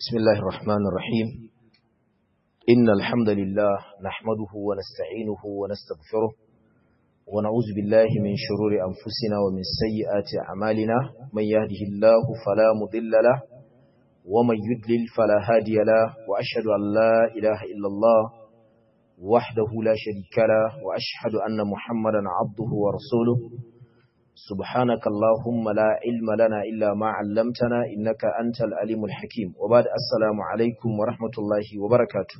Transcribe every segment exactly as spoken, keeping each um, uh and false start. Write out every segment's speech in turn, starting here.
بسم الله الرحمن الرحيم إن الحمد لله نحمده ونستعينه ونستغفره ونعوذ بالله من شرور أنفسنا ومن سيئات أعمالنا من يهده الله فلا مضل له ومن يضلل فلا هادي له وأشهد أن لا إله إلا الله وحده لا شريك له وأشهد أن محمدا عبده ورسوله سبحانك اللهم لا علم لنا إلا ما علمتنا إنك أنت العليم الحكيم وبعد السلام عليكم ورحمة الله وبركاته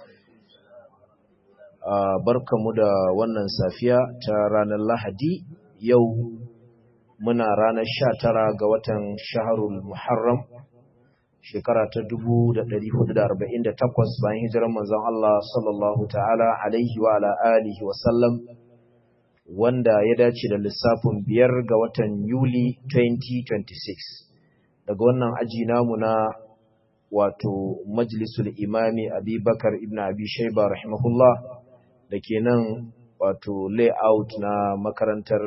barkamu da wannan safiya ta ranar Lahadi yau muna ranar sha tara ga watan Shahrul Muharram shekara ta dubu da ɗari hudu da arba'in da takwas bayan hijirar manzon Allah sallallahu ta'ala alaihi wa ala alihi wa sallam wanda ya dace da lissafin biyar ga watan Yuli twenty twenty-six daga wannan aji namu na wato majlisul imami Abi Bakar ibn Abi Shayba rahimahullah da ke nan wato layout na makarantar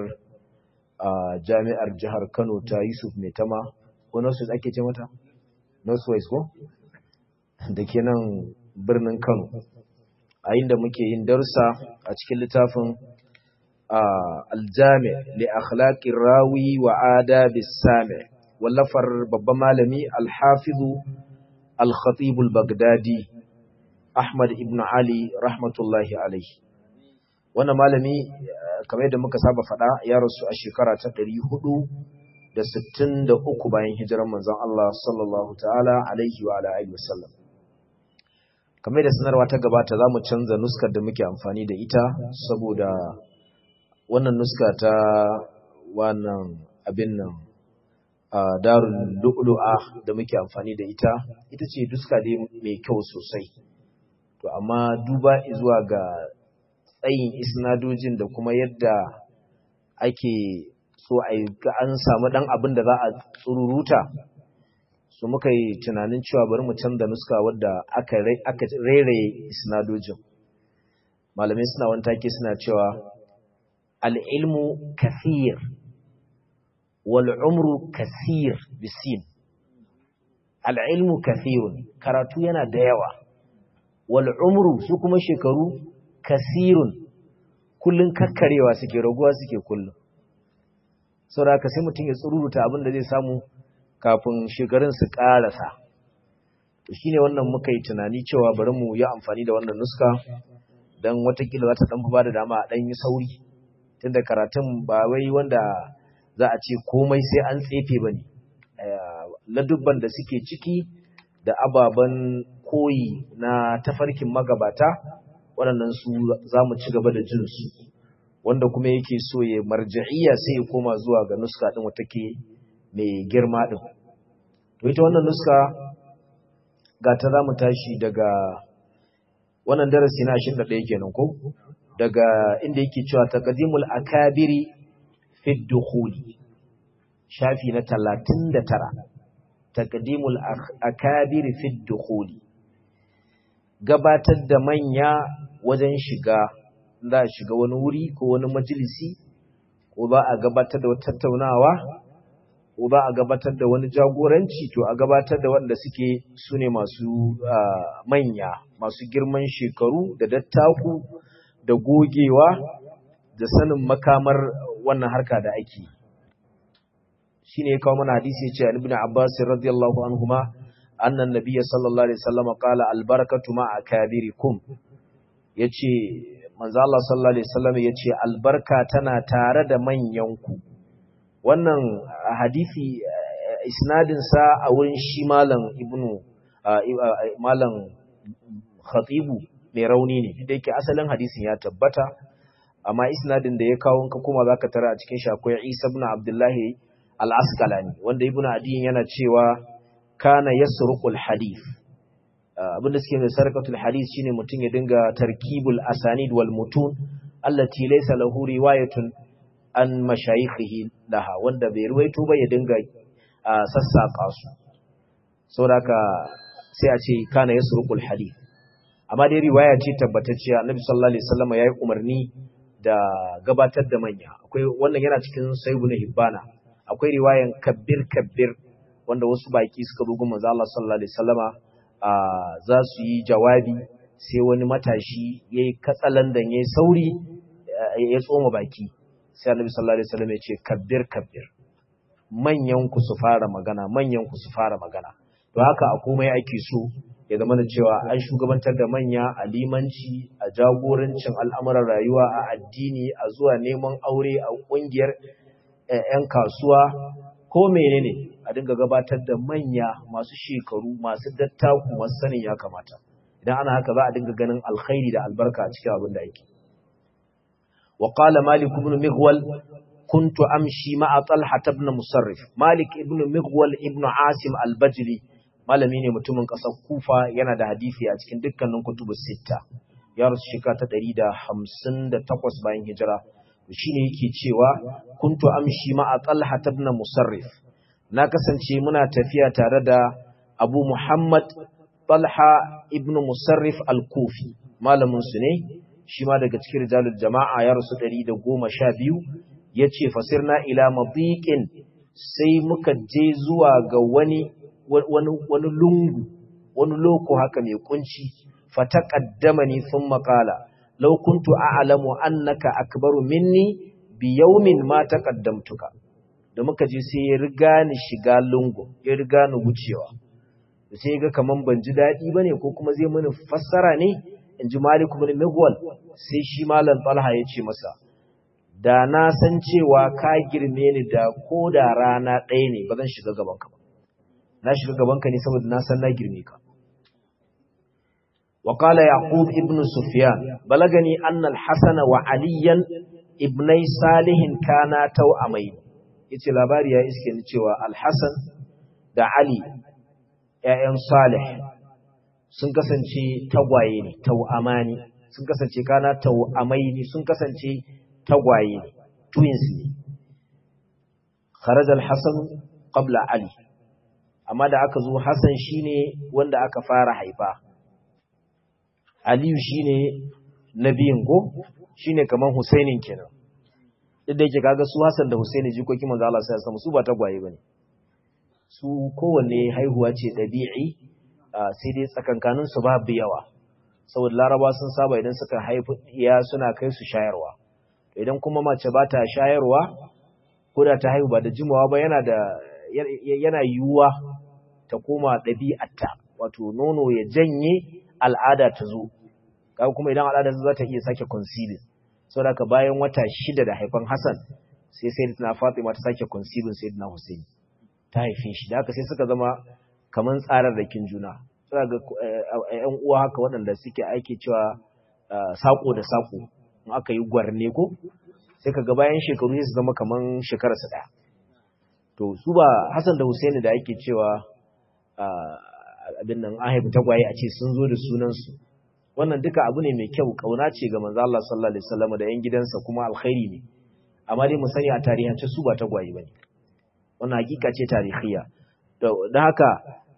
a jami'ar jihar Kano ta Yusuf Maitama ko Northwest ake ce mata? Northwest ko? da ke nan birnin Kano a inda muke yin darussa a cikin littafin aljami li akhlaqir rawi wa adabis sami wallafar babban malami al-hafizu al-khatib al-baghdadi Ahmad ibn Ali rahmatullahi alaihi wannan malami kamar yadda muka saba fada ya rasu a shekara ta ɗari hudu da sittin da uku bayan hijirar manzon Allah sallallahu ta'ala alaihi wa ala alihi wasallam kamar da sanarwa ta gabata zamu canza nuskar da muke amfani da ita saboda wannan nuska ta wannan abin nan a darul lu'lu'a da muke amfani da ita ita ce duska dai mai kyau sosai to amma duba zuwa ga tsayin isnadojin da kuma yadda ake so a ga an samu dan abin da za a tsururuta so muka yi tunanin cewa bari mu canza nuska wadda aka aka rairaye isnadojin malamai suna wani take suna cewa العلم كثير والعمر كثير بالسين العلم كثير karatu yana da yawa wal umru su kuma shekaru kasirun kullun kakkarewa suke raguwa suke kullun saboda sai mutum ya tsururuta abin da zai samu kafin shekarun su karasa to shine wannan muka yi tunani cewa bari mu yi amfani da wannan nuska dan watakila za ta dan ba da dama a dan yi sauri tunda karatun ba wai wanda za a ce komai sai an tsefe bane ladubban da suke ciki da ababan koyi na tafarkin magabata waɗannan su zamu ci gaba da jin su wanda kuma yake so ya marji'iyya sai ya koma zuwa ga nuska din wata ke mai girma din to ita wannan nuska ga ta zamu tashi daga wannan darasi na ashirin da ɗaya kenan ko daga inda yake cewa taqdimul akabiri fi dukhuli shafi na talatin da tara taqdimul akabiri fi dukhuli gabatar da manya wajen shiga za a shiga wani wuri ko wani majalisi ko ba a gabatar da wata tattaunawa ko ba a gabatar da wani jagoranci to a gabatar da wanda suke sune masu manya masu girman shekaru da dattaku da gogewa da sanin makamar wannan harka da ake shi ne ya kawo mana hadisi ya ce an ibn Abbas radiyallahu anhuma annan nabiyya sallallahu alaihi wasallam qala albarakatu ma akabirikum yace manzo Allah sallallahu alaihi wasallam yace albarka tana tare da manyanku wannan hadisi isnadin sa a wurin shi malam ibnu malam khatibu mai rauni ne da yake asalin hadisin ya tabbata amma isnadin da ya kawo ka kuma zaka tara a cikin shi akwai Isa ibn Abdullahi al-Asqalani wanda Ibn Adiyin yana cewa kana yasruqul hadith abinda suke da sarqatul hadith shine mutun ya dinga tarkibul asanid wal mutun allati laysa lahu riwayatun an mashayikhihi laha wanda bai ruwaito ba ya dinga sassaka su saboda sai a ce kana yasruqul hadith amma dai riwaya ce tabbatacciya Annabi sallallahu alaihi wasallam yayi umarni da gabatar da manya akwai wannan yana cikin Sahih Ibn Hibbana akwai riwayan kabbir kabbir wanda wasu baki suka zo gun manzo Allah sallallahu alaihi wasallama za su yi jawabi, sai wani matashi yayi katsalandan yayi sauri ya tsoma baki, sai Annabi sallallahu alaihi wasallam ya ce kabbir kabbir, manyan ku su fara magana manyan ku su fara magana. To haka a komai ake so ya zama da cewa an shugabantar da manya a limanci, a jagorancin al'amuran rayuwa, a addini, a zuwa neman aure, a ƙungiyar ‘yan kasuwa, ko menene a dinga gabatar da manya masu shekaru, masu dattaku, masu sanin ya kamata. Idan ana haka za a dinga ganin alkhairi da albarka a cikin abin da ake. Wa qala Malik ibn Mighwal kuntu amshi ma'a Talha ibn Musarrif. Malik ibn Mighwal ibn Asim al-Bajli malami ne mutumin ƙasar Kufa, yana da hadisi a cikin dukkanin kutubus sitta. Ya rasu shekara ta ɗari da hamsin da takwas bayan hijira. Shine yake cewa kuntu amshi ma'a Talha ibn Musarrif. Na kasance muna tafiya tare da Abu Muhammad Talha ibn Musarrif al-Kufi. Malamin su ne, shi ma daga cikin rijalul jama'a, ya rasu ɗari da goma sha biyu. Yace fasirna ila madiqin, sai muka je zuwa ga wani wani wani lungu, wani loko haka mai kunci. Fataqaddamani thumma qala law kuntu a'lamu annaka akbaru minni bi yawmin ma taqaddamtuka. Da muka je sai ya riga ni shiga lungu, ya riga ni wucewa. Sai ga kaman ban ji dadi bane ko kuma zai mini fassara ne, inji Malik ibn Mighwal. Sai shi malam Talha ya ce masa, da na san cewa ka girme ni da ko da rana ɗaya ne ba zan shiga gaban ka ba. Na shiga gaban ka ne saboda na san na girme ka. وقال يعقوب ابن سفيان بلغني أن الحسن وعليا ابني صالح كانا توأمين. yace labari ya iske ni cewa Al-Hasan da Ali ƴaƴan Salih sun kasance tagwaye ne, tau'amani, sun kasance kana tau'amaini, sun kasance tagwaye ne, twins ne. Kharaja Al-Hasan qabla Ali, amma da aka zo Hasan shine wanda aka fara haifa, Aliyu shine nabiyin go, shine kaman Husainin kenan. Duk da yake kaga su Hassan da Husaini jikokin manzo Allah sai sama su ba tagwaye bane. Su kowanne haihuwa ce dabi'i, sai dai tsakankanin su babu yawa. Saboda Laraba sun saba idan suka haifu iya suna kai su shayarwa. Idan kuma mace ba ta shayarwa ko da ta haihu ba da jimawa ba, yana da yana yiwuwa ta koma dabi'arta, wato nono ya janye al'ada ta zo. Kaga kuma idan al'ada ta zo za ta iya sake conceiving. Saboda haka bayan wata shida da haifan Hassan sai Sayyidatuna Fatima ta sake conceiving Sayyidina Hussein, ta haife shi. Da haka sai suka zama kaman tsararrakin juna. Saboda ga ƴan uwa haka waɗanda suke aiki cewa sako da sako, in aka yi gwarne ko sai kaga bayan shekaru sai su zama kaman shekarar su ɗaya. To su ba Hassan da Hussein da ake cewa abin nan an haifi tagwaye a ce sun zo da sunansu, wannan duka abu ne mai kyau, kauna ce ga manzo Allah sallallahu alaihi wasallam da yan gidansa, kuma alkhairi ne. Amma dai mu sani a tarihance su ba tagwaye bane, wannan hakika ce tarihiyya. don haka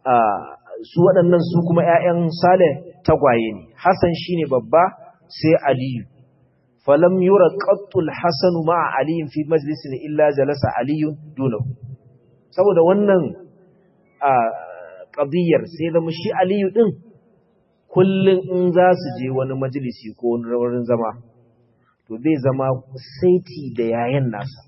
su waɗannan su kuma ƴaƴan Saleh tagwaye ne. Hassan shine babba, sai Aliyu. falam yura qattul Hasan ma'a Ali fi majlisin illa jalasa Ali dunahu. Saboda wannan qadiyar sai da mushi Aliyu din kullun in za su je wani majalisi ko wani wurin zama, to zai zama saiti da yayan nasa,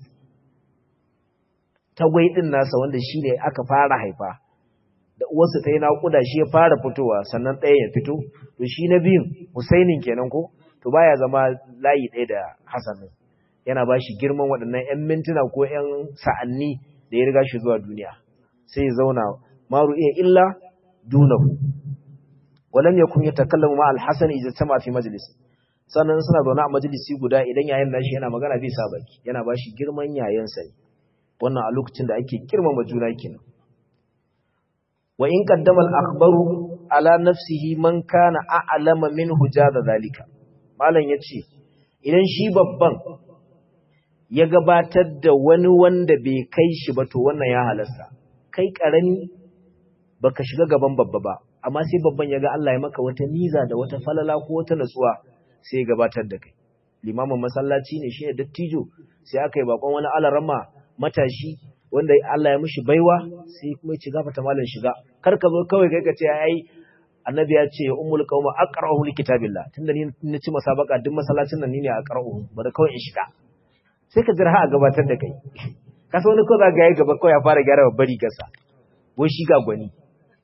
tagwai din nasa wanda shine aka fara haifa, da uwarsa ta yi naƙuda shi ya fara fitowa sannan ɗaya ya fito, to shi na biyun Husainin kenan ko, to baya zama layi ɗaya da Hassan, yana ba shi girman waɗannan ‘yan mintuna ko ‘yan sa'anni da ya riga shi zuwa duniya, sai ya zauna maru iya illa dunahu. Walam yakun yatakallamu ma al-Hasan idza tama fi majlis. Sannan suna zaune a majalisi guda, idan yayin nashi yana magana bai sa baki, yana ba shi girman yayansa ne. Wannan a lokacin da ake girmama juna kenan. Wa in qaddama al-akhbaru ala nafsihi man kana a'lama minhu jada zalika. Malam yace idan shi babban ya gabatar da wani wanda bai kai shi ba, to wannan ya halasta. Kai karami baka shiga gaban babba ba, amma sai babban ya ga Allah ya maka wata niza da wata falala ko wata natsuwa, sai ya gabatar da kai. Limamin masallaci ne, shi ne dattijo, sai aka yi bakon wani alarama matashi, wanda Allah ya mishi baiwa sai kuma ya ci gafata malam shiga kar ka zo kawai kai ka ce ai annabi ya ce ummul qauma aqra'uhu likitabillah tunda ni na ci masabaka duk masallacin nan ni ne aqra'uhu bari kawai in shiga sai ka jira a gabatar da kai ka san wani ko za ga yayi gaba kawai ya fara gyara babbar rigarsa wai shi ga gwani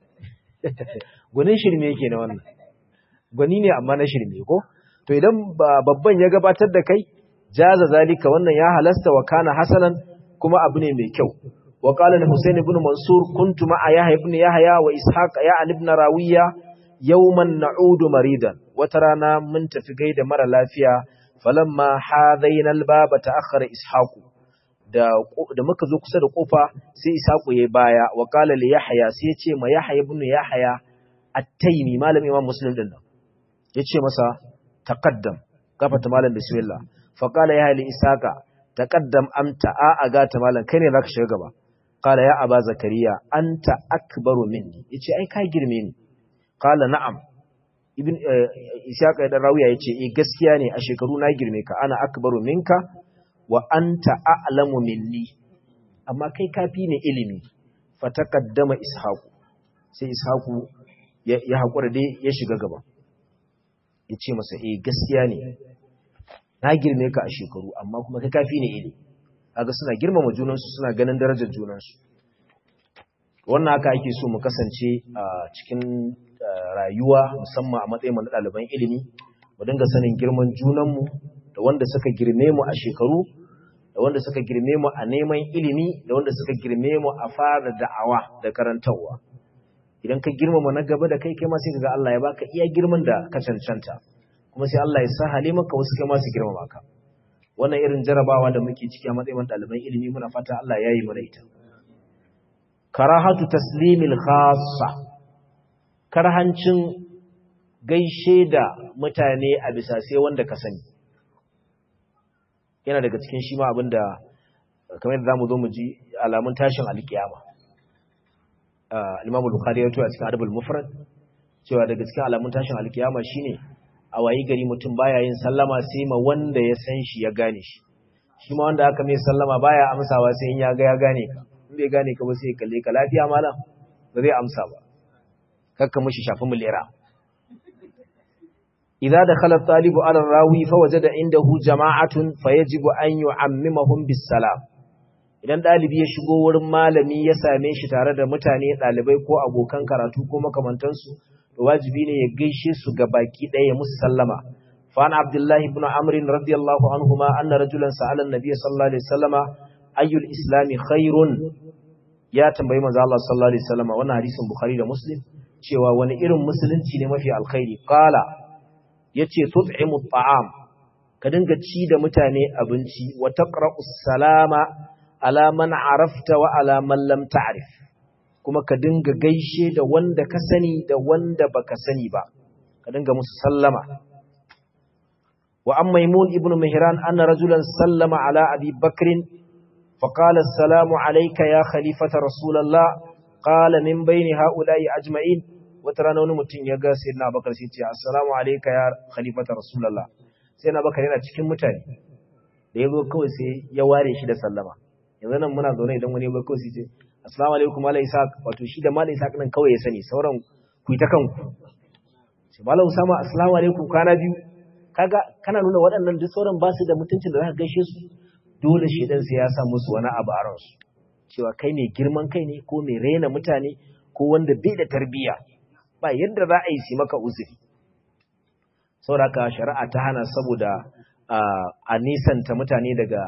gwanin shirme yake na wannan gwani ne amma na shirme ko to idan babban ya gabatar da kai jaza zalika wannan ya halasta wa kana hasanan kuma abu ne mai kyau wa qala al-husayn ibn mansur kuntu ma'a yahya ibn yahya wa ishaq ya ibn rawiya yawman na'udu maridan wata rana mun tafi gaida mara lafiya falamma hadaina al-baba ta'akhkhara ishaq da da muka zo kusa da kofa sai ishaq yayi baya wa qala li yahya sai ya ce ma yahya ibn yahya at-taymi malamin imam muslim din nan yace masa taqaddam gafata malam bismillah fa qala ya li isaka taqaddam amta a aga ta malam kai ne zaka shiga gaba qala ya aba zakariya anta akbaru minni yace ai ka girme ni qala na'am ibn isaka da rawiya yace eh gaskiya ne a shekaru na girme ka ana akbaru minka wa anta a'lamu minni amma kai kafi ne ilimi fa taqaddama ishaqu sai ishaqu ya hakura dai ya shiga gaba yace masa eh gaskiya ne na girme ka a shekaru amma kuma kai kafi ne ilimi kaga suna girmama junansu suna ganin darajar junansu wannan haka ake so mu kasance a cikin rayuwa musamman a matsayin mu na ɗaliban ilimi mu dinga sanin girman junanmu da wanda suka girme mu a shekaru da wanda suka girme mu a neman ilimi da wanda suka girme mu a fara da'awa da karantarwa idan ka girmama na gaba da kai kai ma sai kaga Allah ya baka iya girman da ka cancanta kuma sai Allah ya sa hali maka wasu kai ma su girmama ka wannan irin jarabawa da muke ciki a matsayin ɗaliban ilimi muna fata Allah ya yi mana ita karahatu taslimil khassa karhancin gaishe da mutane a bisa sai wanda ka sani yana daga cikin shi ma abinda kamar yadda zamu zo mu ji alamun tashin alkiyama Imam Bukhari ya tuya cikin Adabul Mufrad cewa daga cikin alamun tashin alkiyama shine a wayi gari mutum baya yin sallama sai ma wanda ya san shi ya gane shi shi ma wanda aka mai sallama baya amsawa sai in ya ga ya gane ka in bai gane ka ba sai kalle ka lafiya malam ba zai amsa ba kakka mishi shafi mulera idza dakhala at-talibu ala ar-rawi fa wajada indahu jama'atun fayajibu an yu'ammimahum bis-salam idan dalibi ya shigo wurin malami ya same shi tare da mutane dalibai ko abokan karatu ko makamantansu to wajibi ne ya gaishe su ga baki ɗaya musu sallama fa an abdullah ibn amr radiyallahu anhuma anna rajulan sa'ala an-nabiy sallallahu alaihi wasallama ayyul islami khairun ya tambayi manzo Allah sallallahu alaihi wasallama wannan hadisin bukhari da muslim cewa wani irin musulunci ne mafi alkhairi qala yace tut'imu at'am ka dinga ci da mutane abinci wa taqra'u salama ala man arafta wa ala man lam ta'rif kuma ka dinga gaishe da wanda ka sani da wanda baka sani ba ka dinga musu sallama wa an maimun ibn mihran anna rajulan sallama ala abi bakr fa qala assalamu alayka ya khalifata rasulullah qala min bayni haula'i ajma'in wata rana wani mutum ya ga sayyidina abubakar sai ce assalamu alayka ya khalifata rasulullah sayyidina abubakar yana cikin mutane da yazo kawai sai ya ware shi da sallama yanzu nan muna zaune idan wani ya kawai sai ce assalamu alaikum malai isaac wato shi da malai isaac nan kawai ya sani sauran ku ta kanku sai malai usama assalamu alaikum kana biyu kaga kana nuna waɗannan duk sauran ba su da mutuncin da zaka gaishe su dole shedan sai ya sa musu wani abu a ransu cewa kai ne girman kai ne ko mai raina mutane ko wanda bai da tarbiyya ba yadda za a yi shi maka uzuri saboda shari'a ta hana saboda a nisanta mutane daga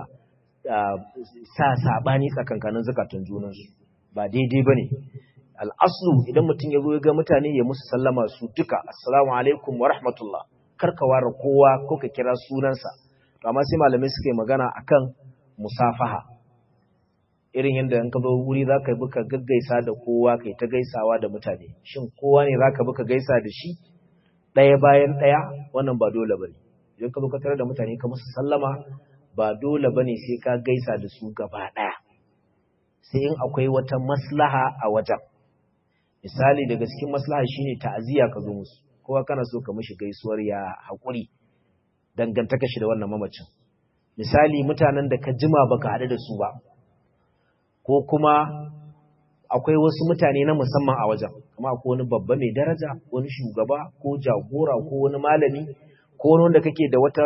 sa sabani tsakankanin zakatun junansu ba daidai bane al'aslu idan mutum ya zo ya ga mutane ya musu sallama su duka assalamu alaikum wa rahmatullah karka ware kowa ko ka kira sunansa to amma sai malamai suka yi magana akan musafaha irin yadda in ka zo wuri zaka bi ka gaggaisa da kowa kai ta gaisawa da mutane shin kowa ne zaka bi ka gaisa da shi ɗaya bayan ɗaya wannan ba dole bane idan ka zo ka tarar da mutane ka musu sallama ba dole bane sai ka gaisa da su gaba ɗaya sai in akwai wata maslaha a wajen misali daga cikin maslaha shine ta'aziyya ka zo musu kowa kana so ka mishi gaisuwar ya haƙuri dangantaka shi da wannan mamacin misali mutanen da ka jima baka haɗu da su ba ko kuma akwai wasu mutane na musamman a wajen, kuma akwai wani babba mai daraja, wani shugaba ko jagora ko wani malami ko wani wanda kake da wata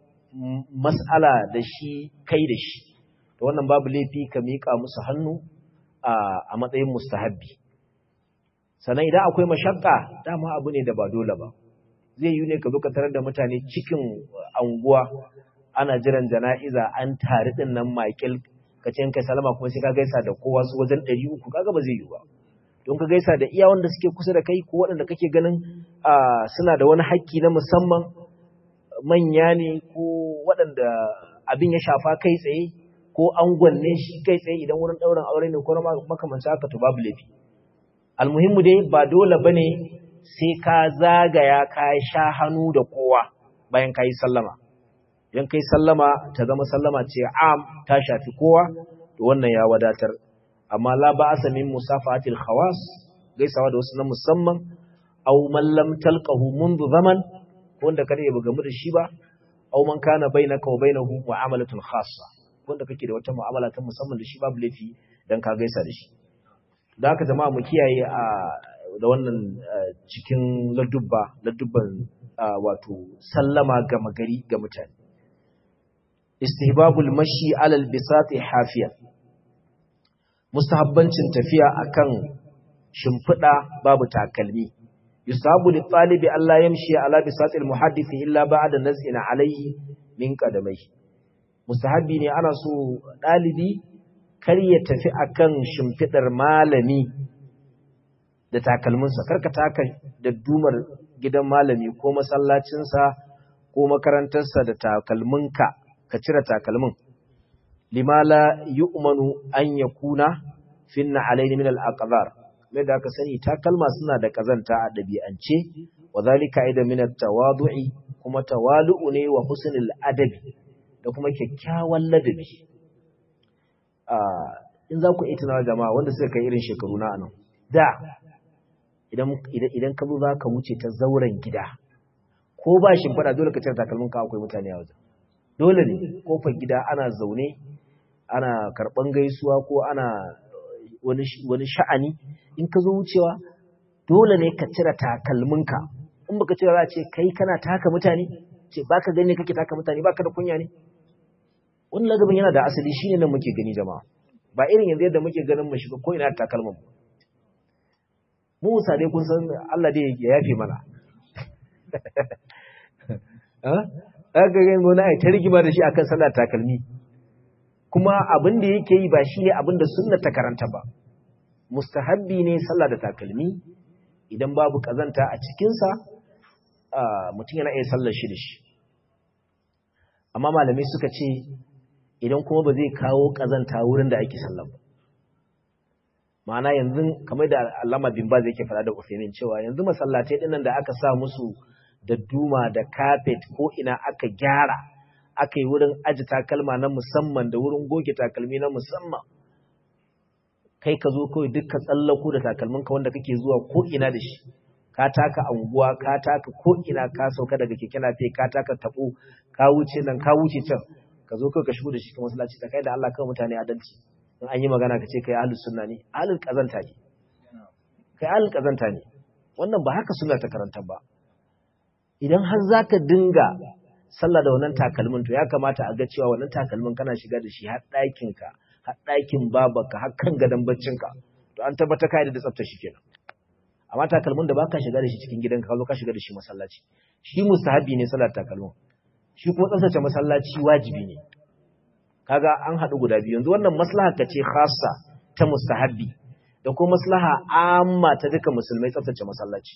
mas'ala da shi kai da shi, to wannan babu laifi ka miƙa musu hannu a matsayin mustahabbi. Sannan idan akwai mashakka, dama abu ne da ba dole ba, zai yi ne ka zo ka tarar da mutane cikin anguwa ana jiran jana'iza an tare din nan makil ka ce kai salama kuma sai ka gaisa da kowa su wajen ɗari uku, kaga ba zai yi ba. Don ka gaisa da iya wanda suke kusa da kai ko waɗanda kake ganin suna da wani haƙƙi na musamman, manya ne ko waɗanda abin ya shafa kai tsaye ko angon ne shi kai tsaye idan wurin ɗaurin aure ne ko makamancin haka to babu laifi. Almuhimmu dai ba dole bane sai ka zagaya ka sha hannu da kowa bayan ka yi sallama. Idan kai sallama ta zama sallama ce am ta shafi kowa, to wannan ya wadatar. Amma la ba'asa min musafahatil khawas, gaisawa da wasu na musamman, aw man lam talqahu منذ zaman, wanda kada ya buga mu da shi ba, aw man kana bainaka wa bainahu mu'amalatun khassa, wanda kake da wata mu'amala ta musamman da shi, babu laifi dan ka gaisa da shi. Da haka jama'a mu kiyaye a da wannan cikin ladubba ladubban wato sallama ga magari ga mutane. Istihbabul mashi alal bisati hafiya, mustahabbancin tafiya akan shimfida babu takalmi. Yusabu li talibi Allah yamshi ala bisatil muhaddisi illa ba'da naz'in alayhi min qadamai. Mustahabbi ne ana so dalibi kar ya tafi akan shimfidar malami da takalminsa, karka taka da dumar gidan malami ko masallacinsa ko makarantarsa da takalminka, ka cire takalmin. Limala yu'manu an yakuna finna alayni min al-aqdar, mai da aka sani takalma suna da kazanta a dabi'ance, wa zalika aidan min at-tawadu'i, kuma tawalu'u ne wa husnul adabi da kuma kyakkyawan ladabi. In za ku iya tunawa jama'a wanda suka kai irin shekaru na anan da, idan ka zo za ka wuce ta zauren gida ko ba shimfiɗa dole ka cire takalmin ka, akwai mutane a wajen, dole ne. Kofar gida ana zaune ana karɓan gaisuwa ko ana wani sha'ani, in ka zo wucewa dole ne ka cire takalmin ka. In baka cire za a ce kai kana taka mutane, ce baka gani kake taka mutane, baka da kunya ne. Wani ladabin yana da asali, shine nan muke gani jama'a, ba irin yanzu yadda muke ganin mu shiga ko ina da takalmin mu. Mu musa dai kun san Allah dai ya yafe mana. Ah, aka ga wani ai ta rigima da shi akan sallar takalmi. Kuma abin da yake yi ba shine abin da sunna ta karanta ba. Mustahabbi ne sallah da takalmi idan babu kazanta a cikin sa, mutum yana iya sallar shi da shi. Amma malamai suka ce idan kuma ba zai kawo kazanta wurin da ake sallah ba. Ma'ana yanzu kamar da Allama bin Baz yake fara da Uthaymeen cewa yanzu masallatai dinnan da aka sa musu da duma da carpet ko ina aka gyara, aka yi wurin aji takalma na musamman da wurin goge takalmi na musamman, kai ka zo kawai duk ka tsallako da takalminka wanda kake zuwa ko ina da shi, ka taka anguwa, ka taka ko ina, ka sauka daga keke nafe, ka taka tabo, ka wuce nan ka wuce can, ka zo kawai ka shigo da shi ka masallaci, ta kai da Allah kawai mutane adalci. In an yi magana ka ce kai ahlus sunna ne, ahlul kazanta ne, kai ahlul kazanta ne. Wannan ba haka sunna ta karanta ba. Idan har zaka dinga sallah da wannan takalmin, to ya kamata a ga cewa wannan takalmin kana shiga da shi har ɗakin ka, har ɗakin babanka, har kan gadon baccin ka, to an tabbata kai da tsafta shi kenan. Amma takalmin da baka shiga da shi cikin gidanka, ka zo ka shiga da shi masallaci, shi mustahabi ne sallar takalmin, shi kuma tsaftace masallaci wajibi ne. Kaga an haɗu guda biyu. Yanzu wannan maslaha ka ce khassa ta mustahabbi da kuma maslaha amma ta duka musulmai tsaftace masallaci.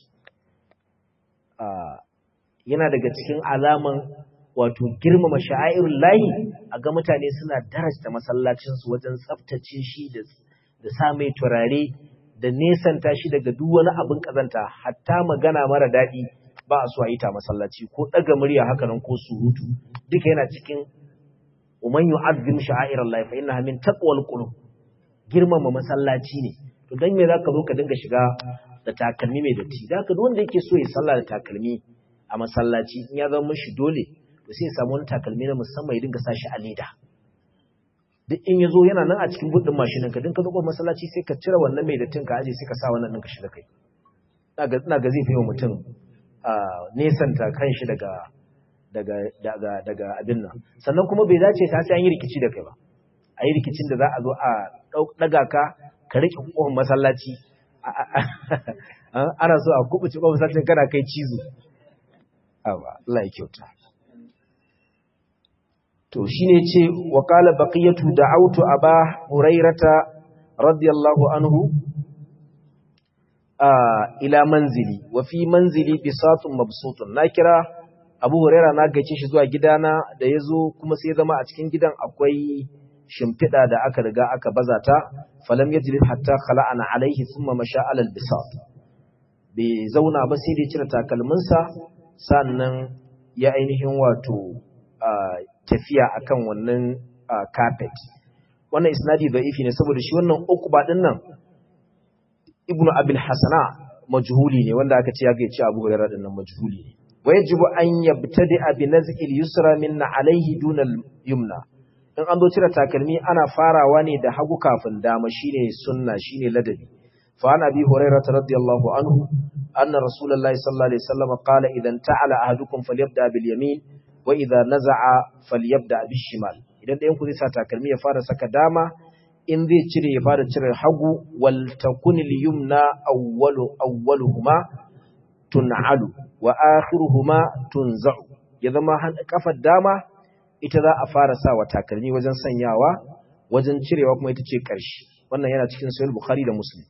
Yana daga cikin alaman wato girmama sha'airul lahi a ga mutane suna darasta masallacinsu wajen tsaftace shi da sa mai turare da nesanta shi daga duk wani abin kazanta, hatta magana mara daɗi ba a so a yi ta masallaci, ko ɗaga murya haka nan ko surutu, duka yana cikin ومن يعظم شعائر الله فإنها من تقوى القلوب. girmama masallaci ne. To dan me zaka zo ka dinga shiga da takalmi mai datti? Da haka duk wanda yake so ya sallah da takalmi a masallaci, in ya zama mishi dole, to sai ya samu wani takalmi na musamman ya dinga sa shi a leda. duk in yazo yana nan a cikin buɗin mashinin ka din ka zo ko masallaci sai ka cire wannan mai dattin ka aje sai ka sa wannan din ka shiga kai ina ga ina ga zai fi wa mutum a nesanta kanshi daga daga daga daga abin nan sannan kuma bai dace ta sai an yi rikici da kai ba a yi rikicin da za a zo a daga ka ka rike kofar masallaci ana so a kubuce kofar masallacin kana kai cizo awa Allah ya kyauta to shine ce wa qala baqiyatu da'awtu aba hurairata radiyallahu anhu ila manzili wa fi manzili bisatun mabsutun na kira abu huraira na gaice shi zuwa gidana da yazo kuma sai zama a cikin gidan akwai shimfida da aka riga aka bazata falam yajlis hatta khala'ana alaihi thumma masha ala albisat bai zauna ba sai da cire takalminsa sannan ya ainihin wato tafiya akan wannan carpet wannan isnadi da'ifi ne saboda shi wannan uqba din nan ibnu abil hasana majhuli ne wanda aka ce ya ga ce abu hurairah din nan majhuli ne wajibu an yabtadi bi naz'il yusra minna alaihi dunal yumna in an zo cire takalmi ana farawa ne da hagu kafin dama shine sunna shine ladabi fa ana bi hurairah radiyallahu anhu anna rasulullahi sallallahu alaihi wasallam qala idan ta'ala ahadukum falyabda bil yamin wa idha naza'a falyabda bis shimal idan ɗayan ku zai sa takalmi ya fara saka dama in zai cire ya fara cire hagu wal takunil yumna awwalu awwaluhuma tun'alu wa akhiruhuma tunza'u ya zama kafar dama ita za a fara sawa takalmi wajen sanyawa wajen cirewa kuma ita ce ƙarshe wannan yana cikin sahih bukhari da muslim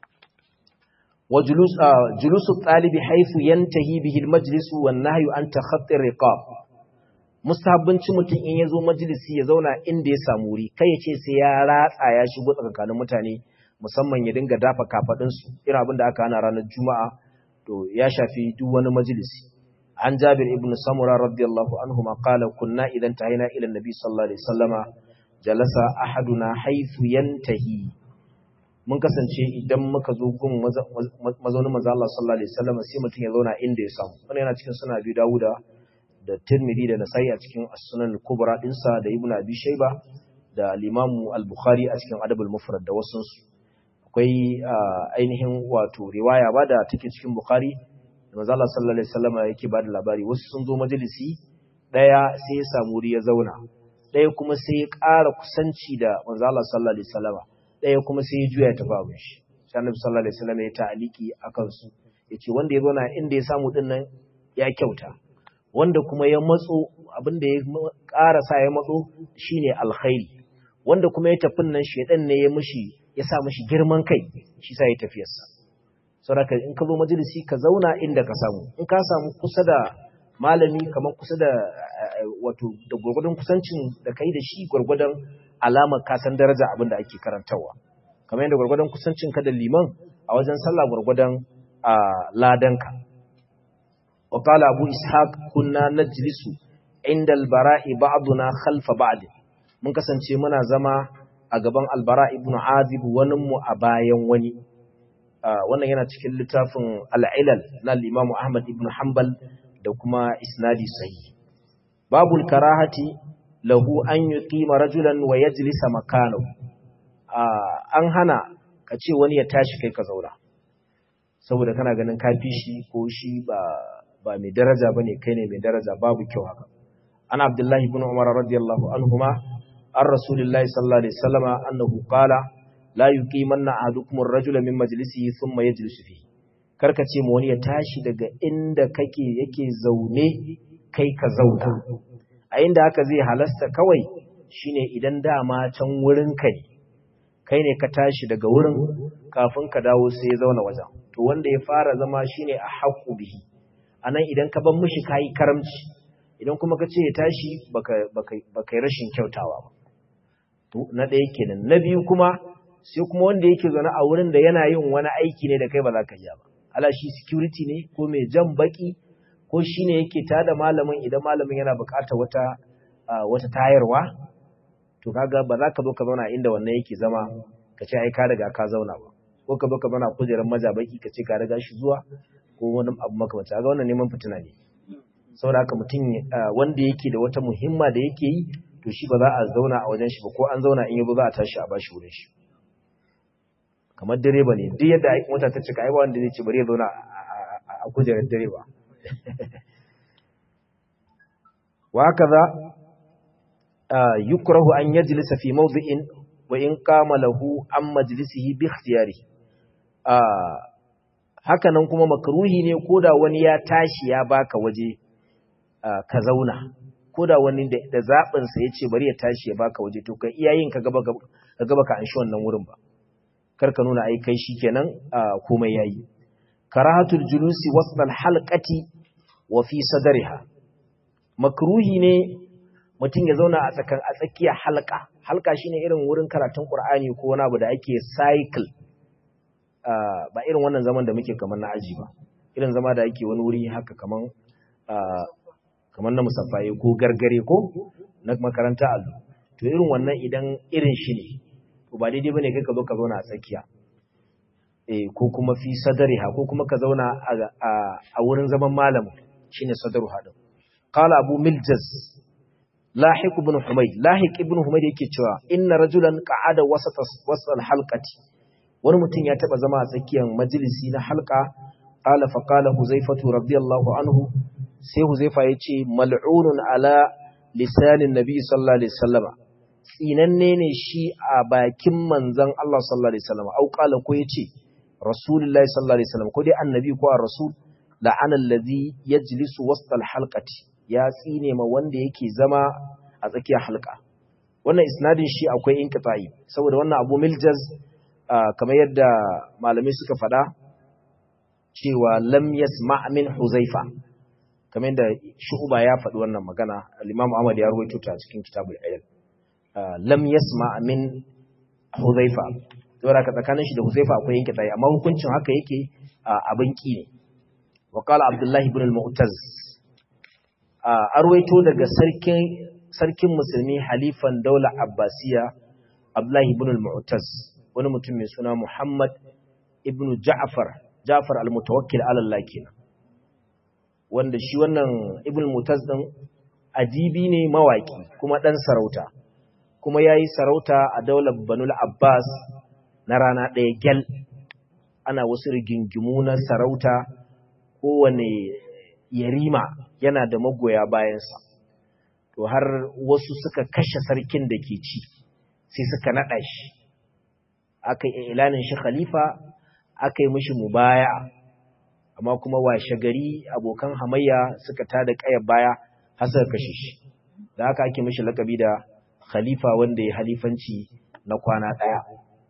wa julus julusu talibi haythu yantahi bihi al-majlis wan nahyu an takhatti riqab mustahabbanci mutum in yazo majalisi ya zauna inda ya samu wuri kai yace sai ya ratsa ya shigo tsakanin mutane musamman ya dinga dafa kafadin su irin abin da aka hana ranar juma'a to ya shafi duk wani majalisi an Jabir ibn Samura radiyallahu anhu ma qala kunna idan tahina ila nabi sallallahu alaihi wasallama jalasa ahaduna haythu yantahi mun kasance idan muka zo gun mazaunin manzo Allah sallallahu alaihi wasallama sai mutum ya zauna inda ya samu wannan yana cikin sunan Abi Dawuda da Tirmidhi da Nasa'i a cikin As-Sunan al-Kubra dinsa da Ibn Abi Shayba da al-Imam al-Bukhari a cikin Adab al-Mufrad da wasu akwai ainihin wato riwaya ba da take cikin Bukhari manzo Allah sallallahu alaihi wasallam yake ba da labari wasu sun zo majalisi daya sai ya samu wuri ya zauna daya kuma sai ya ƙara kusanci da manzo Allah sallallahu alaihi wasallam daya kuma sai ya juya ta babu shi sai Annabi sallallahu alaihi wasallam ya ta'aliki akan su yace wanda ya zauna inda ya samu din nan ya kyauta wanda kuma ya matso abinda ya ƙara sa ya matso shine alkhairi wanda kuma ya tafi nan shedan ne ya mishi ya sa mishi girman kai shi sa ya tafiyarsa saboda in ka zo majalisi ka zauna inda ka samu in ka samu kusa da malami kamar kusa da wato da gurgurdan kusancin da kai da shi gurgurdan alamar ka san daraja abinda ake karantawa kamar yadda gurgurdan kusancin ka da liman a wajen sallah gurgurdan ladanka wa qala abu ishaq kunna najlisu inda al-bara'i ba'duna khalfa ba'd mun kasance muna zama a gaban al-bara' ibn azib wani mu a bayan wani wannan yana cikin littafin al-ilal na al-imam ahmad ibn hanbal da kuma isnadi sahih babul karahati lahu an yuqima rajulan wa yajlisa makanahu an hana ka ce wani ya tashi kai ka zauna saboda kana ganin ka fi shi ko shi ba ba mai daraja bane kai ne mai daraja babu kyau haka ana abdullahi ibn umar radiyallahu anhuma an rasulillahi sallallahu alaihi wasallama annahu qala la yuqimanna ahadukum ar-rajula min majlisihi thumma yajlisu fihi karka ce mu wani ya tashi daga inda kake yake zaune kai ka zauna a inda haka zai halasta kawai shine idan dama can wurin kai kai ne ka tashi daga wurin kafin ka dawo sai ya zauna wajen to wanda ya fara zama shine a haqqu bihi anan idan ka ban mishi kai karamci idan kuma ka ce ya tashi baka baka baka rashin kyautawa ba to na ɗaya kenan na biyu kuma sai kuma wanda yake zaune a wurin da yana yin wani aiki ne da kai ba za ka yi ba ala shi security ne ko mai jan baki ko shine yake tada malamin idan malamin yana buƙatar wata wata tayarwa to kaga ba za ka zo ka zauna inda wannan yake zama ka ce ai ka riga ka zauna ba ko ka zo ka zauna kujerar majabaki ka ce ka riga shi zuwa ko wani abu makamancin kaga wannan neman fitina ne saboda haka mutum wanda yake da wata muhimma da yake yi to shi ba za a zauna a wajen shi ba ko an zauna in yabo za a tashi a bashi wurin shi kamar direba ne duk yadda mota ta cika ai ba wanda zai ce bari ya zauna a kujerar direba wa hakaza yukrahu an yajlisa fi mawdi'in wa in qama lahu an majlisihi bi ikhtiyari haka nan kuma makruhi ne koda wani ya tashi ya baka waje ka zauna koda wani da zabin sa yace bari ya tashi ya baka waje to kai iyayin ka gaba ka gaba ka anshi wannan wurin ba kar ka nuna ai kai shikenan komai yayi karahatul julusi wasl halqati wa fi sadriha makruhi ne mutum ya zauna a tsakan a tsakiyar halka halka shine irin wurin karatun Qur'ani ko wani abu da ake cycle ba irin wannan zaman da muke kamar na aji ba irin zama da ake wani wuri haka kaman kamar na musaffaye ko gargare ko na makaranta allo to irin wannan idan irin shi ne to ba daidai bane kai ka zo ka zauna a tsakiya eh ko kuma fi sadariha ko kuma ka zauna a wurin zaman malamin shine sadaruha din qala abu miljaz lahiq ibn humayd lahiq ibn humayd yake cewa inna rajulan qa'ada wasata wasal halqati wani mutum ya taba zama a tsakiyar majalisi na halqa qala fa qala huzaifatu radiyallahu anhu sai huzaifa yace mal'unun ala lisanin nabi sallallahu alaihi wasallama tsinanne ne shi a bakin manzon Allah sallallahu alaihi wasallama au qala ko yace rasulullahi sallallahu alaihi wasallam ko dai annabi ko ar-rasul la'ana allazi yajlisu wasta al-halqati ya tsine ma wanda yake zama a tsakiyar halqa wannan isnadin shi akwai inqita'i saboda wannan Abu Miljaz kamar yadda malamai suka faɗa cewa lam yasma' min Huzaifa kamar yadda Shu'ba ya faɗi wannan magana al-Imam Ahmad ya rawaito ta cikin Kitabul Ilm lam yasma' min Huzaifa saboda ka tsakanin shi da Huzaifa akwai inqita'i amma hukuncin haka yake abin ki ne wa qala Abdullah ibn al-Mu'taz arwaito daga sarkin sarkin musulmi halifan daular Abbasiya Abdullah ibn al-Mu'taz wani mutum mai suna Muhammad ibn Ja'far Ja'far al-Mutawakkil ala Allah kenan wanda shi wannan ibn al-Mu'taz din adibi ne mawaki kuma dan sarauta kuma yayi sarauta a daular Banul Abbas na rana ɗaya gel ana wasu rigingimu na sarauta kowane yarima yana da magoya bayansa to har wasu suka kashe sarkin da ke ci sai suka naɗa shi aka yi ilanin shi khalifa aka yi mishi mubaya amma kuma washe gari abokan hamayya suka tada ƙayar baya har suka kashe shi da haka ake mishi lakabi da khalifa wanda ya halifanci na kwana ɗaya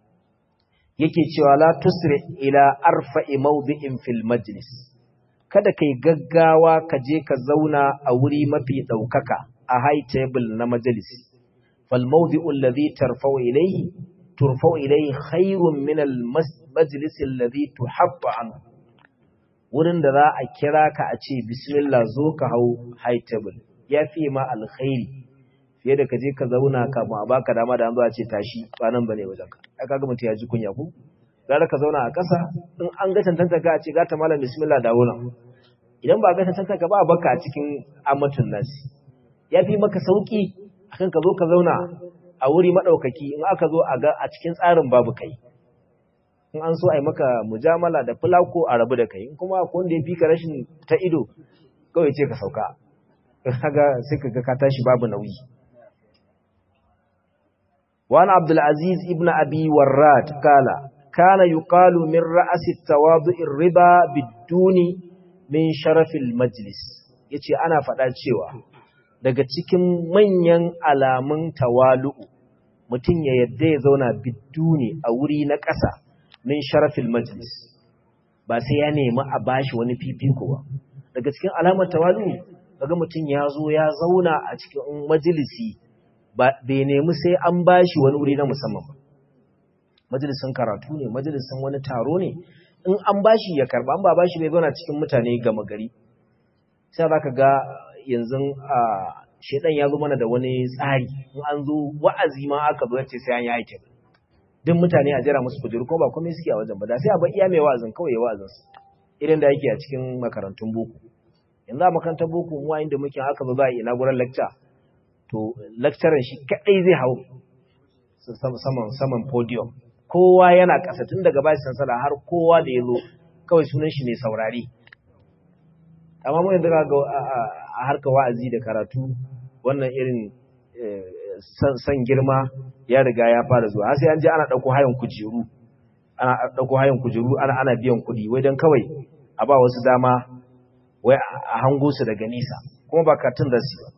yake cewa la tusri ila arfa'i mawdi'in fil majlis kada kai gaggawa ka je ka zauna a wuri mafi daukaka a high table na majalisi fal mawdi'u alladhi tarfa'u ilayhi turfa'u ilayhi khairun min al majlis alladhi tuhabba anhu wurin da za a kira ka a ce bismillah zo ka hau high table yafi ma alkhairi fiye da ka je ka zauna ka ba baka dama da an zo a ce tashi ba nan bane wajen ka ai kaga mutum ya ji kunya ko gara ka zauna a ƙasa in an ga tantanta ka a ce ga ta malam bismillah dawo nan idan ba ga tantanta ka ba baka a cikin amatun nasi yafi maka sauki akan ka zo ka zauna a wuri madaukaki in aka zo a ga a cikin tsarin babu kai in an so ai maka mujamala da fulako a rabu da kai in kuma akwai wanda ya fi ka rashin ta ido kawai ce ka sauka kaga sai ka ga ka tashi babu nauyi وعن عبد العزيز ابن أبي وراد قال كان يقال من رأس التواضع الربا بالدون من شرف المجلس yace ana faɗa cewa daga cikin manyan alamun tawalu'u mutum ya yadda ya zauna biduni a wuri na ƙasa min sharafil majlis ba sai ya nemi a bashi wani fifiko ba daga cikin alamar tawalu'u daga mutum ya zo ya zauna a cikin majalisi bai nemi sai an bashi wani wuri na musamman ba majalisin karatu ne majalisin wani taro ne in an bashi ya karba an ba bashi bai zauna cikin mutane gama gari sai zaka ga yanzu a shedan ya zo mana da wani tsari in an zo wa'azi ma aka zo yace sai an yi aikin duk mutane a jira musu kujeru ko ba komai suke a wajen ba da sai a bar iya mai wa'azin kawai ya wa'azin su irin da yake a cikin makarantun boko yanzu a makarantar boko mu inda muke aka zo za a yi inaugural lecture to lecturer shi kadai zai hau saman saman podium kowa yana ƙasa tun daga bashi sansala har kowa da yazo kawai sunan shi ne saurari amma mun yanzu ga a harkar wa'azi da karatu wannan irin san girma ya riga ya fara zuwa sai an je ana dauko hayan kujeru ana dauko hayan kujeru ana ana biyan kuɗi wai dan kawai a ba wasu dama wai a hango su daga nisa kuma ba katun da su ba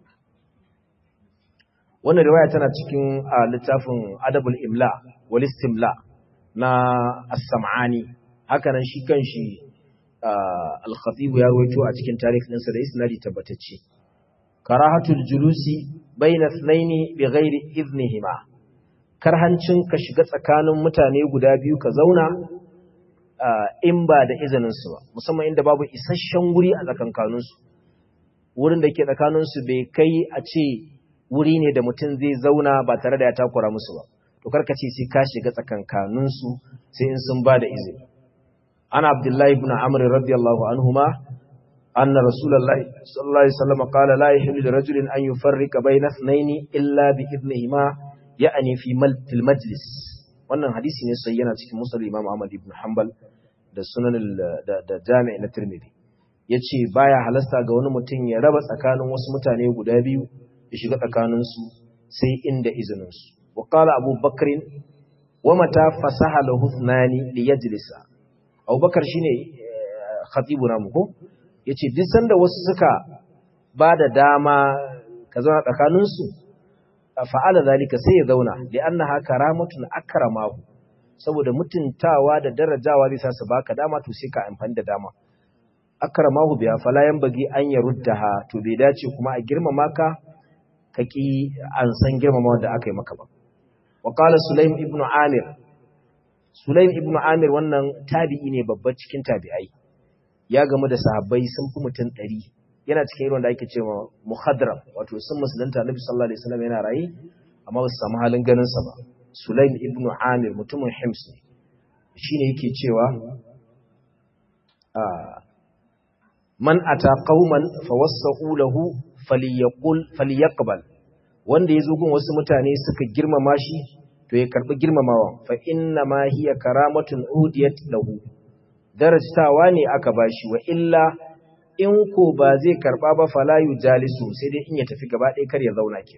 wannan riwaya tana cikin littafin Adabul Imla wal Istimla na As-Sam'ani haka nan shi kanshi Al-Khatib ya rawaito a cikin tarihinsa da isnadi tabbatacce karahatul julusi bayna ithnaini bighairi idnihima karhancin ka shiga tsakanin mutane guda biyu ka zauna in ba da izinin su ba musamman inda babu isasshen wuri a tsakankanin su wurin da ke tsakanin su bai kai a ce wuri ne da mutum zai zauna ba tare da ya takura musu ba to karka ce sai ka shiga tsakankanin su sai in sun ba da izini ana abdullahi ibn amr radiyallahu anhuma anna rasulullahi sallallahu alaihi wasallam qala la yahillu lirajulin an yufarrika bayna ithnaini illa bi idnihima ya'ni fi fil majlis wannan hadisi ne sai yana cikin musnad imam ahmad ibn hanbal da sunan da da jami' na tirmidhi yace baya halasta ga wani mutum ya raba tsakanin wasu mutane guda biyu ya shiga tsakanin su sai inda izinin su wa qala abu bakr wa mata fasaha lahu ithnani li yajlisa abubakar shine khatibu namu ko yace duk sanda wasu suka bada dama ka zauna tsakanin su fa'ala zalika sai ya zauna li annaha karamatun akramahu saboda mutuntawa da darajawa zai sa su baka dama to sai ka amfani da dama akramahu biya fala bagi an yaruddaha to bai dace kuma a girmama ka kaki an san girmama wanda aka yi maka ba wa qala sulaim ibn amir sulaim ibn amir wannan tabi'i ne babba cikin tabi'ai ya gamu da sahabbai sun fi mutum ɗari yana cikin irin da ake cewa muhadram wato sun musulunta Annabi sallallahu alaihi wasallam yana rayi amma ba su samu halin ganin sa ba Sulaim ibn Amir mutumin Hims ne shine yake cewa man ata qauman fawassahu lahu falyaqul falyaqbal wanda yazo gun wasu mutane suka girmama shi to ya karbi girmamawa fa inna ma hiya karamatun udiyat lahu darajtawa ne aka bashi wa illa in ko ba zai karba ba fala yujalisu sai dai in ya tafi gaba ɗaya kar ya zauna ke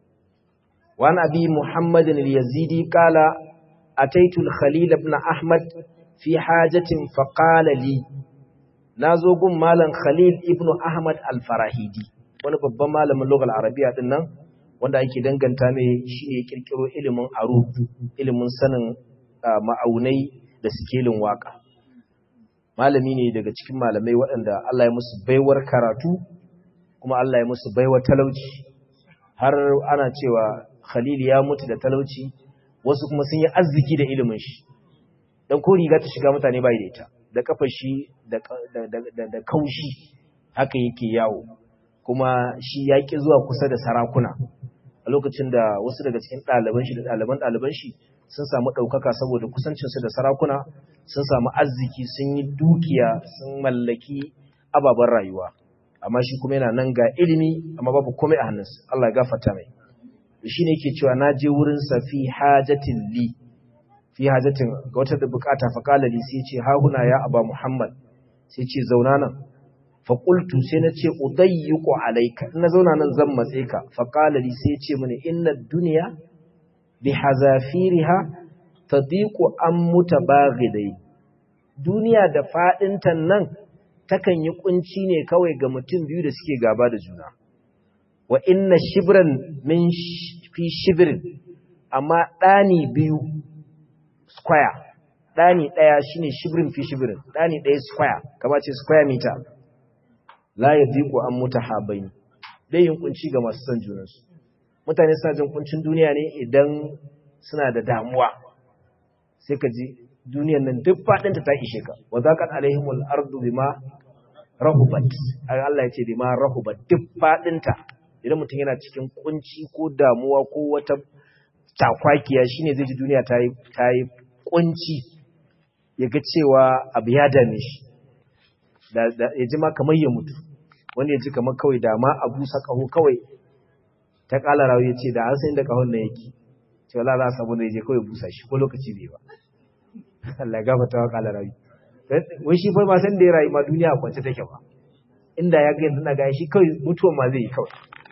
wa nabi muhammadin al-yazidi qala ataitu al-khalil ibn ahmad fi hajatin fa qala li nazo gun malam khalil ibn ahmad al-farahidi wani babban malamin lugal arabiya din nan wanda ake danganta mai shine kirkiro ilimin arud ilimin sanin ma'aunai da sikelin waka malami ne daga cikin malamai waɗanda Allah ya musu baiwar karatu kuma Allah ya musu baiwar talauci har ana cewa Khalil ya mutu da talauci wasu kuma sun yi arziki da ilimin shi dan ko riga ta shiga mutane bai da ita da kafar shi da da da kaushi haka yake yawo kuma shi ya ki zuwa kusa da sarakuna a lokacin da wasu daga cikin ɗaliban shi da ɗaliban ɗaliban shi sun samu ɗaukaka saboda kusancinsu da sarakuna sun samu arziki sun yi dukiya sun mallaki ababen rayuwa amma shi kuma yana nan ga ilimi amma babu komai a hannunsa Allah ya gafarta mai shi ne yake cewa na je wurinsa fi hajatin li fi hajatin ga wata da bukata fa kala li sai ce hahuna ya aba muhammad sai ce zauna nan fa qultu sai na ce udayyiqu alayka ina zauna nan zan matse ka fa kala li sai ce mini inna dunya bi hazafiriha tadiqu am mutabaghidai duniya da fadinta nan takan yi kunci ne kawai ga mutum biyu da suke gaba da juna wa inna shibran min fi shibrin amma dani biyu square dani daya shine shibrin fi shibrin dani daya square kamar ce square meter la yadiqu am mutahabain dai yin kunci ga masu son junansu mutane suna jin kuncin duniya ne idan suna da damuwa sai ka ji duniyar nan duk faɗinta ta ishe ka wa zaqat alaihimul ardu bima rahubat Allah ya ce bima rahubat duk faɗinta idan mutum yana cikin kunci ko damuwa ko wata takwakiya shine zai ji duniya ta yi ta yi kunci yaga cewa abu ya dame shi da ya ji ma kamar ya mutu wanda ya ji kamar kawai dama abu sakaho kawai ta kala rawi yace da an san da kahon nan yake ce wallahi za a samu da je kawai busa shi ko lokaci bai ba Allah ya gafarta wa kala rawi wai shi fa ba san da ya rayu ma duniya a kwance take ba inda ya ga yanzu na ga shi kawai mutuwa ma zai yi kawai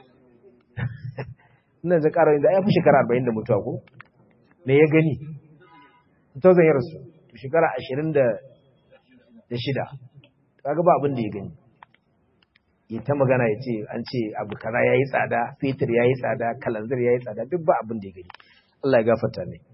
ina da karawi da ya fi shekara arba'in da mutuwa ko me ya gani to zan yi rasu shekara ashirin da shida kaga ba abin da ya gani ya ta magana ya ce an ce abu kaza ya yi tsada fetur ya yi tsada kalanzir ya yi tsada duk ba abin da ya gani Allah ya gafarta ne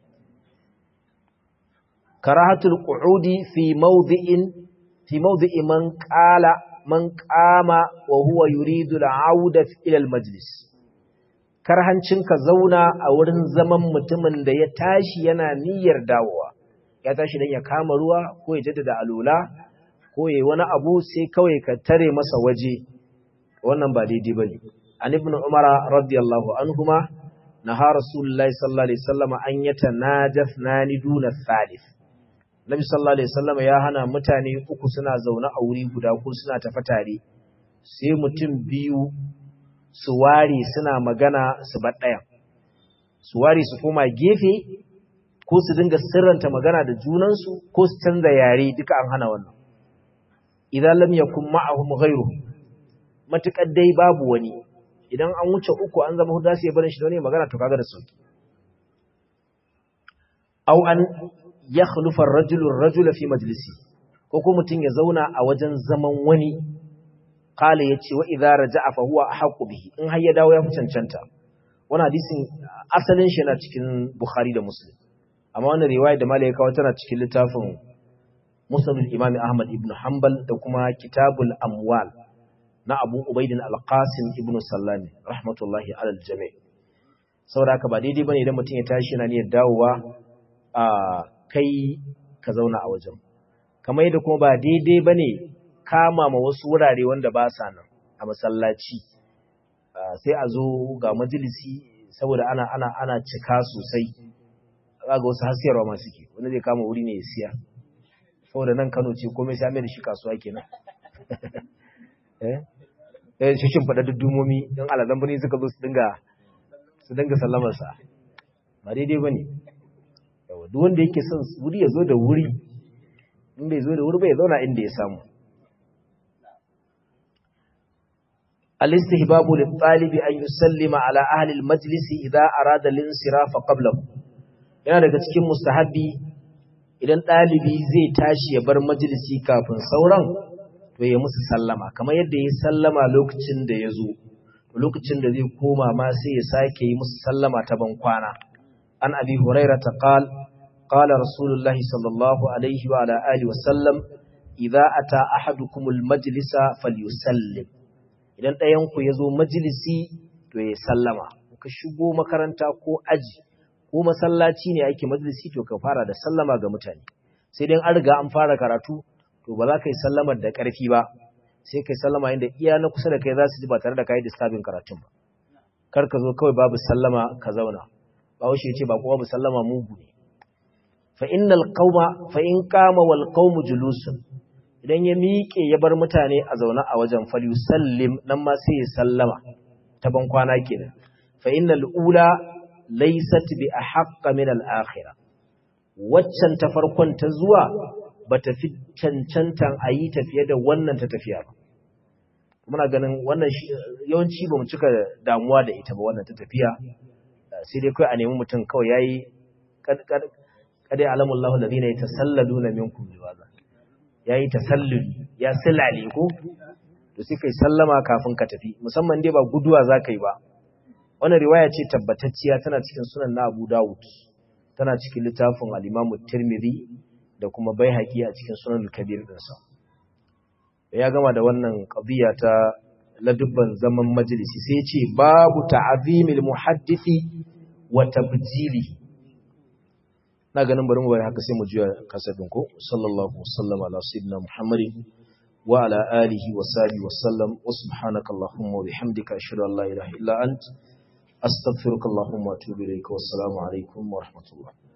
karahatul qu'udi fi mawdi'in fi mawdi'i man qala man qama wa huwa yuridu al-'auda ila al-majlis karhancin ka zauna a wurin zaman mutumin da ya tashi yana niyyar dawowa ya tashi dan ya kama ruwa ko ya jaddada alula ko yayi wani abu sai kawai ka tare masa waje wannan ba daidai bane an ibn umara radiyallahu anhuma naha rasulullahi sallallahu alaihi wasallam an yatanajasnani duna thalith nabi sallallahu alaihi wasallam ya hana mutane uku suna zaune a wuri guda ko suna tafa tare sai mutum biyu su ware suna magana su bar ɗayan su ware su koma gefe ko su dinga sirranta magana da junansu ko su canza yare duka an hana wannan idan lam yakun ma'ahum ghayruhum matukar dai babu wani idan an wuce uku an zama hudu sai barin shi da wani magana to kaga da sauki aw an yakhlufa ar-rajulu ar-rajula fi majlisi ko ko mutun ya zauna a wajen zaman wani qala yace wa idza raja'a fa huwa ahqqu bihi in har ya dawo ya fi cancanta wannan hadisin asalin shi yana cikin Bukhari da Muslim amma wannan riwaya da malai kawo tana cikin littafin Musnad al-Imam Ahmad ibn Hanbal da kuma Kitabul Amwal na Abu Ubaid al-Qasim ibn Sallami rahmatullahi ala al-jami' saboda haka ba daidai bane idan mutum ya tashi yana niyyar dawowa a kai ka zauna a wajen kamar yadda kuma ba daidai bane kama ma wasu wurare wanda ba sa nan a masallaci sai a zo ga majalisi saboda ana ana ana cika sosai kaga wasu hasiyarwa ma suke wanda zai kama wuri ne ya siya saboda nan Kano ce komai sai mai da shi kasuwa kenan eh eh shi shin fada duddumomi dan alazan bane suka zo su dinga su dinga sallamar sa ba daidai bane yawa duk wanda yake son wuri ya zo da wuri in bai zo da wuri ba ya zauna inda ya samu al-istihbabu lit-talibi an yusallima ala ahli al-majlis idha arada al-insiraf qablahu yana daga cikin mustahabbi idan ɗalibi zai tashi ya bar majalisi kafin sauran to ya musu sallama kamar yadda ya sallama lokacin da ya zo lokacin da zai koma ma sai ya sake yi musu sallama ta ban kwana an abi huraira ta qal qala rasulullahi sallallahu alaihi wa ala alihi wa sallam idza ata ahadukumul majlisa falyusallim idan ɗayan ku yazo majalisi to ya sallama ka shigo makaranta ko aji ko masallaci ne ake majalisi to ka fara da sallama ga mutane sai dai an riga an fara karatu to ba za ka yi sallamar da ƙarfi ba sai kai sallama inda iya na kusa da kai za su ji ba tare da kai disturbing karatun ba kar ka zo kawai babu sallama ka zauna ba wuce yace ba kowa babu sallama mugu ne fa innal qauma fa in qama wal qaumu julusun idan ya miƙe ya bar mutane a zauna a wajen falyusallim nan ma sai ya sallama ta ban kwana kenan fa innal ula laysat bi ahqqa min al-akhirah waccan ta farkon ta zuwa bata fi cancantan ayi tafiye da wannan ta tafiya ba muna ganin wannan yawanci bamu cika damuwa da ita ba wannan ta tafiya sai dai kai a nemi mutum kawai yayi kada alamullahu alladhina yatasallaluna minkum liwaza yayi tasalluli ya silale ko to sai kai sallama kafin ka tafi musamman dai ba guduwa zakai ba wannan riwaya ce tabbatacciya tana cikin sunan na Abu Dawud tana cikin littafin al-Imam Tirmidhi da kuma Baihaqi a cikin Sunan al-Kabir din sa ya gama da wannan qadiya ta ladubban zaman majalisi sai ya ce babu ta'zimil muhaddisi wa tabjilihi na ganin bari mu bari haka sai mu juya kasadin ko sallallahu wasallam ala sayyidina Muhammadin wa ala alihi wa sahbihi wa sallam wa subhanaka allahumma wa bihamdika ashhadu an la ilaha illa anta أستغفرك اللهم وأتوب إليك والسلام عليكم ورحمة الله